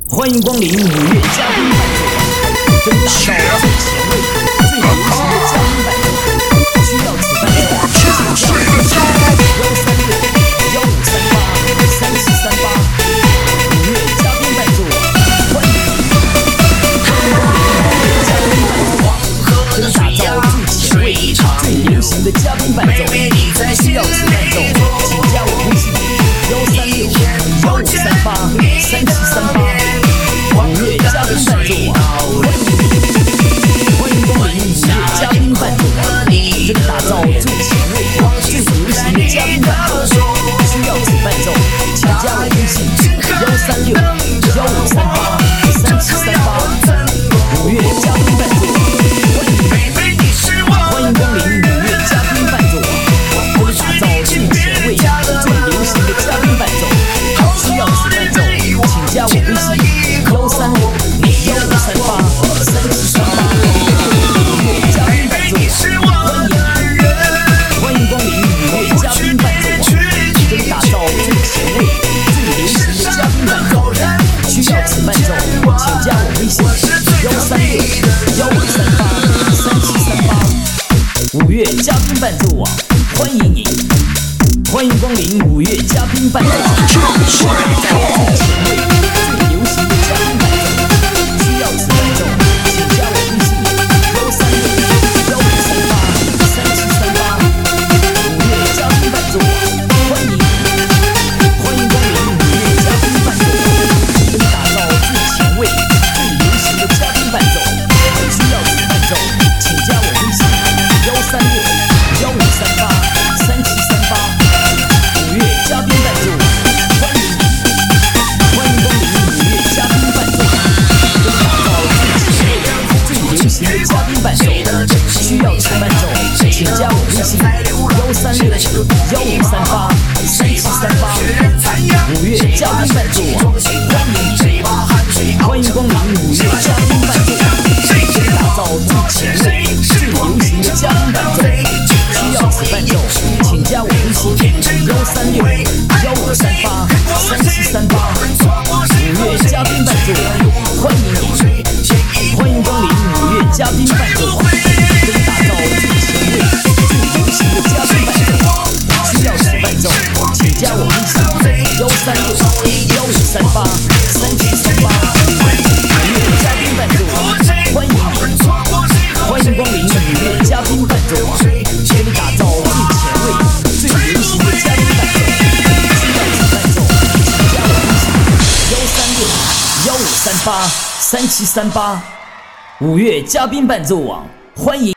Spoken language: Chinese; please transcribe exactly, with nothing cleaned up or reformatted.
欢迎光临五月嘉宾伴奏网，真打造最前卫、最流行的嘉宾伴奏，需要此伴奏，请加幺三六幺五三八三七三八。五月嘉宾伴奏网，欢迎你！欢迎光临五月嘉宾伴奏网，真打造最前卫、最流行的嘉宾伴奏，需要此伴奏，请加我微信幺三六幺五三八三七三八。五月嘉宾伴奏网，欢迎光临五月嘉宾伴奏网，真打造最前卫、最流行的嘉宾伴奏，需要此伴奏，请加我微信幺三六幺五三八三七三八。五月嘉宾伴奏网，欢迎欢迎光临五月嘉宾伴奏网，真打造最前卫、最流行的嘉宾伴奏，需要此伴奏，请加我微信。幺三六幺五三八三七三八，五月嘉宾伴奏网，欢迎欢迎光临五月嘉宾伴奏网，真打造最前卫、最流行的嘉宾伴奏，需要此伴奏，请加我微信幺三六幺五三八三七三八。五月嘉宾伴奏网，欢迎您，欢迎光临五月嘉宾伴奏网，真打造最前卫、最流行的嘉宾伴奏。需要此伴奏，请加我微信幺三六幺五三八三七三八。五月嘉宾伴奏网，欢迎欢迎光临五月嘉宾伴奏网，真打造最前卫、最流行的嘉宾伴奏，需要此伴奏，请加我微信幺三六幺五三八三七三八。五月嘉宾伴奏网，欢迎欢迎光临五月嘉宾伴奏网。流行的嘉宾伴奏，需要此伴奏，请加我微信幺三六幺五三八三七三八。五月嘉宾伴奏网，欢迎你，欢迎光临五月嘉宾伴奏网，真打造最前卫、最流行的嘉宾伴奏，需要此伴奏，请加我微信幺三六幺五三八三七三八。五月嘉宾伴奏网，欢迎你。欢迎光临五月嘉宾伴奏网，真打造最前卫、最流行的嘉宾伴奏，需要此伴奏，请加我微信幺三六幺五三八三七三八。五月嘉宾伴奏网，欢迎你，欢迎光临五月嘉宾伴奏网，真打造最前卫、最流行的嘉宾伴奏，需要此伴奏，请加我微信幺三六幺五三八三七三八。五月嘉宾伴奏网，欢迎。